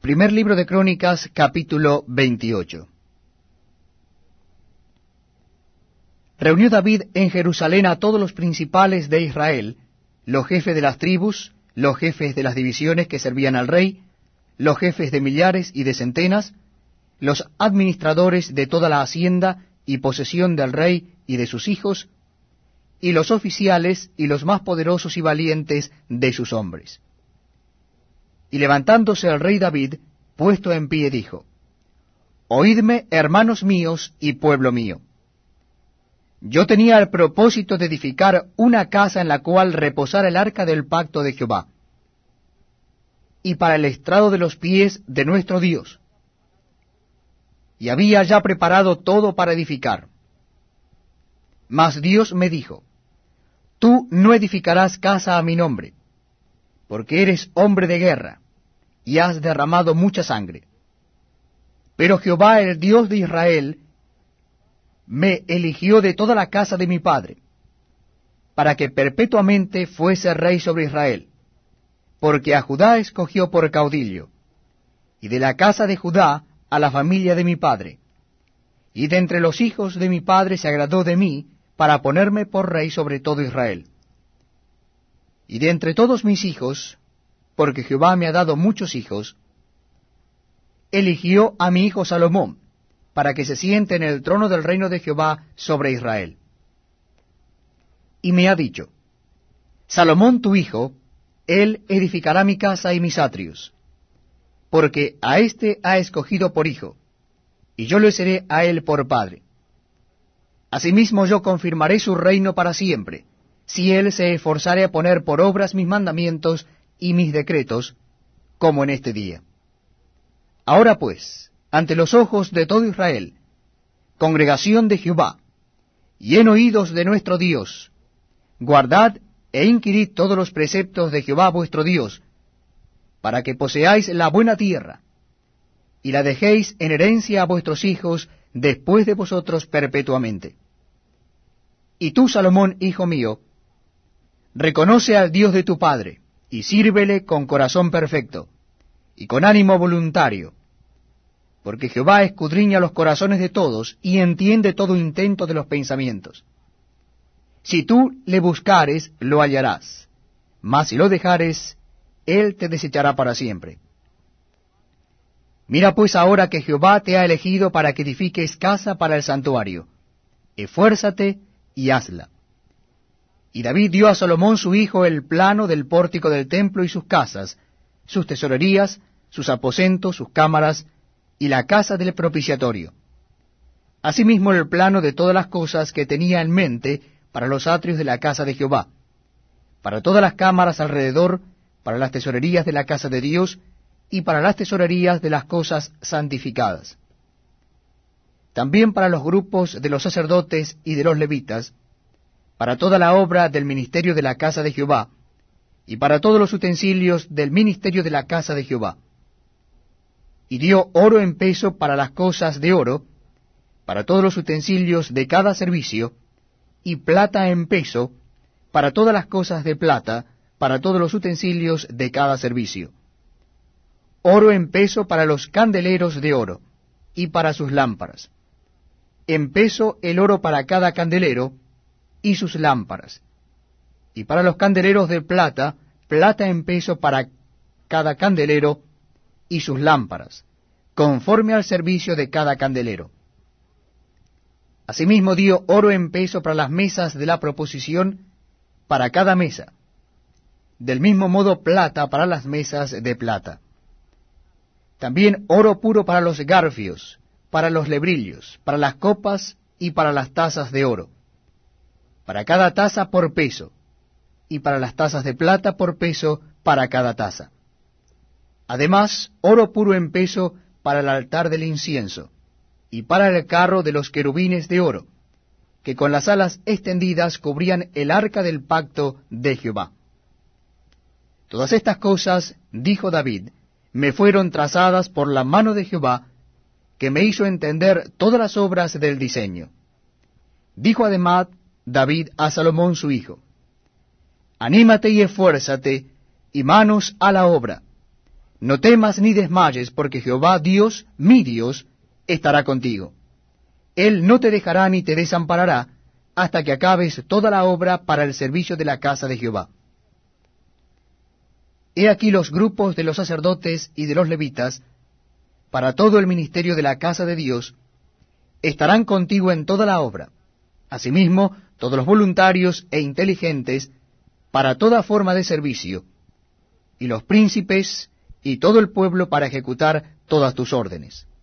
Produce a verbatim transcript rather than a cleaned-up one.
Primer libro de Crónicas, capítulo veintiocho. Reunió David en Jerusalén a todos los principales de Israel, los jefes de las tribus, los jefes de las divisiones que servían al rey, los jefes de millares y de centenas, los administradores de toda la hacienda y posesión del rey y de sus hijos, y los oficiales y los más poderosos y valientes de sus hombres. Y levantándose el rey David, puesto en pie, dijo: Oídme, hermanos míos y pueblo mío. Yo tenía el propósito de edificar una casa en la cual reposara el arca del pacto de Jehová, y para el estrado de los pies de nuestro Dios. Y había ya preparado todo para edificar. Mas Dios me dijo: Tú no edificarás casa a mi nombre, porque eres hombre de guerra, y has derramado mucha sangre. Pero Jehová, el Dios de Israel, me eligió de toda la casa de mi padre, para que perpetuamente fuese rey sobre Israel, porque a Judá escogió por caudillo, y de la casa de Judá a la familia de mi padre, y de entre los hijos de mi padre se agradó de mí, para ponerme por rey sobre todo Israel. Y de entre todos mis hijos, porque Jehová me ha dado muchos hijos, eligió a mi hijo Salomón, para que se siente en el trono del reino de Jehová sobre Israel. Y me ha dicho: Salomón tu hijo, él edificará mi casa y mis atrios, porque a éste ha escogido por hijo, y yo le seré a él por padre. Asimismo yo confirmaré su reino para siempre, si él se esforzare a poner por obras mis mandamientos y mis decretos, como en este día. Ahora pues, ante los ojos de todo Israel, congregación de Jehová, y en oídos de nuestro Dios, guardad e inquirid todos los preceptos de Jehová vuestro Dios, para que poseáis la buena tierra, y la dejéis en herencia a vuestros hijos después de vosotros perpetuamente. Y tú, Salomón, hijo mío, reconoce al Dios de tu padre, y sírvele con corazón perfecto, y con ánimo voluntario, porque Jehová escudriña los corazones de todos, y entiende todo intento de los pensamientos. Si tú le buscares, lo hallarás, mas si lo dejares, él te desechará para siempre. Mira pues ahora que Jehová te ha elegido para que edifiques casa para el santuario. Esfuérzate y hazla. Y David dio a Salomón su hijo el plano del pórtico del templo y sus casas, sus tesorerías, sus aposentos, sus cámaras, y la casa del propiciatorio. Asimismo el plano de todas las cosas que tenía en mente para los atrios de la casa de Jehová, para todas las cámaras alrededor, para las tesorerías de la casa de Dios, y para las tesorerías de las cosas santificadas. También para los grupos de los sacerdotes y de los levitas, para toda la obra del ministerio de la casa de Jehová, y para todos los utensilios del ministerio de la casa de Jehová. Y dio oro en peso para las cosas de oro, para todos los utensilios de cada servicio, y plata en peso, para todas las cosas de plata, para todos los utensilios de cada servicio. Oro en peso para los candeleros de oro, y para sus lámparas. En peso el oro para cada candelero, y sus lámparas. Y para los candeleros de plata, plata en peso para cada candelero, y sus lámparas, conforme al servicio de cada candelero. Asimismo dio oro en peso para las mesas de la proposición, para cada mesa. Del mismo modo plata para las mesas de plata. También oro puro para los garfios, para los lebrillos, para las copas y para las tazas de oro. Para cada taza por peso, y para las tazas de plata por peso para cada taza. Además, oro puro en peso para el altar del incienso, y para el carro de los querubines de oro, que con las alas extendidas cubrían el arca del pacto de Jehová. Todas estas cosas, dijo David, me fueron trazadas por la mano de Jehová, que me hizo entender todas las obras del diseño. Dijo además David a Salomón su hijo: Anímate y esfuérzate, y manos a la obra. No temas ni desmayes, porque Jehová Dios, mi Dios, estará contigo. Él no te dejará ni te desamparará, hasta que acabes toda la obra para el servicio de la casa de Jehová. He aquí los grupos de los sacerdotes y de los levitas, para todo el ministerio de la casa de Dios, estarán contigo en toda la obra. Asimismo, todos los voluntarios e inteligentes, para toda forma de servicio, y los príncipes y todo el pueblo para ejecutar todas tus órdenes.